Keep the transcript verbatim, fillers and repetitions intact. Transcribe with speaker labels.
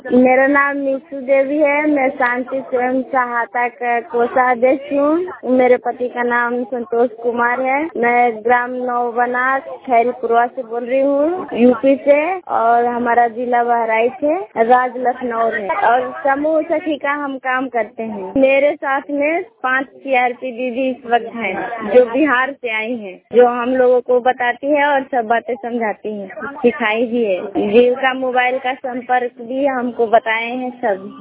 Speaker 1: मेरा नाम नीतू देवी है। मैं शांति स्वयं सहायता का कोषाध्यक्ष हूँ। मेरे पति का नाम संतोष कुमार है। मैं ग्राम नौबना खैरीपुरवा से बोल रही हूँ, यूपी से, और हमारा जिला बहराइच है, राज्य लखनऊ है, और समूह सखी का हम काम करते हैं। मेरे साथ में पांच सीआरपी दीदी इस वक्त हैं, जो बिहार से आई हैं, जो हम लोगों को बताती है और सब बातें समझाती है, सिखाई भी है। जीविका मोबाइल का संपर्क भी हमको बताए हैं सब।